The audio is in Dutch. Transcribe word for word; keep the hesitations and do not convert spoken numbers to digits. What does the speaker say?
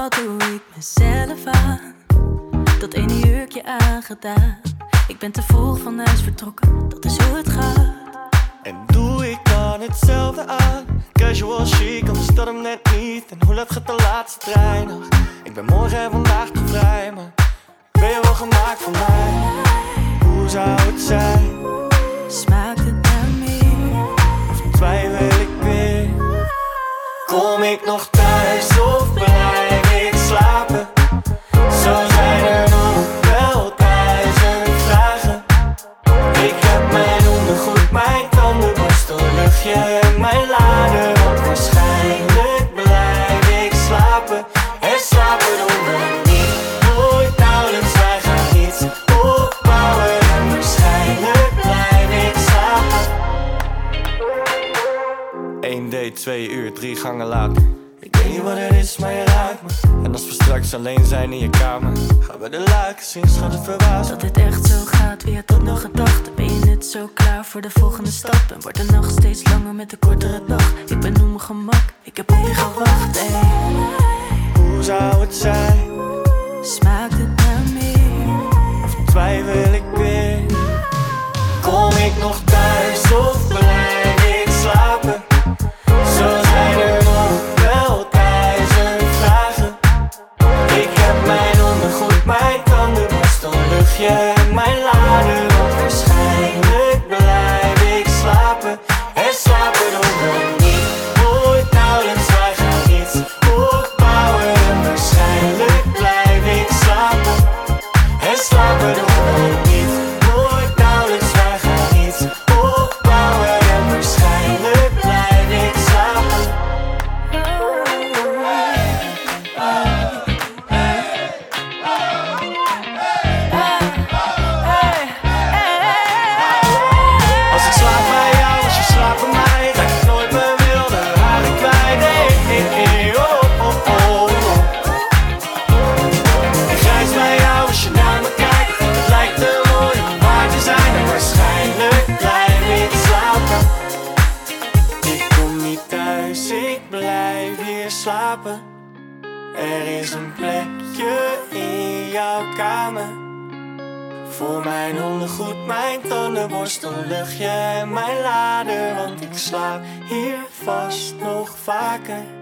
Wat doe ik mezelf aan? Dat ene jurkje aangedaan. Ik ben te vroeg van huis vertrokken, dat is hoe het gaat. En doe ik dan hetzelfde aan? Casual chic, anders dat hem net niet. En hoe laat gaat de laatste trein nog? Ik ben morgen en vandaag te vrij, maar ben je wel gemaakt voor mij? Hoe zou het zijn? Smaakt het naar meer? Of twijfel ik weer? Kom ik nog thuis of blijf ik slapen? Zo zijn er nog wel duizend vragen. Ik heb mijn ondergoed, mijn tandenborstel, luchtje en mijn lader. Want waarschijnlijk blijf ik slapen. En slapen doen we niet, nooit nauwelijks, wij gaan iets opbouwen. En waarschijnlijk blijf ik slapen. Eén date, twee uur, drie gangen later. Ik weet niet wat het is, maar je raakt me. En als we straks alleen zijn in je kamer, gaan we de luiken zien, schat, het verbaasd. Dat dit echt zo gaat, wie had dat nog gedacht? Ben je net zo klaar voor de volgende stap? En wordt de nacht steeds langer met de kortere dag? Ik ben op mijn gemak, ik heb op je gewacht, ey. Hoe zou het zijn? Smaakt het naar meer? Of twijfel ik weer? Kom ik nog thuis of blijf ik slapen? Zo zijn er nog wel duizend vragen. Ik heb mijn ondergoed, mijn tandenborstel, luchtje en mijn lader. Want waarschijnlijk blijf ik slapen. En slapen doen we niet, nooit nauwelijks, wij gaan iets opbouwen. En waarschijnlijk blijf ik slapen. En slapen doen we niet, nooit nauwelijks, wij gaan iets opbouwen. En waarschijnlijk blijf ik slapen. Als ik slaap bij jou, als je slaapt bij mij, dat ik nooit meer wil, dan raak ik kwijt. Hey, hey, hey, oh, oh, oh, oh. Ik grijs bij jou als je naar me kijkt. Het lijkt te mooi om waar te zijn. En waarschijnlijk blijf ik slapen. Ik kom niet thuis, ik blijf hier slapen. Er is een plekje in jouw kamer. Voor mijn ondergoed, mijn tandenborstel, luchtje en mijn lader. Want ik slaap hier vast nog vaker.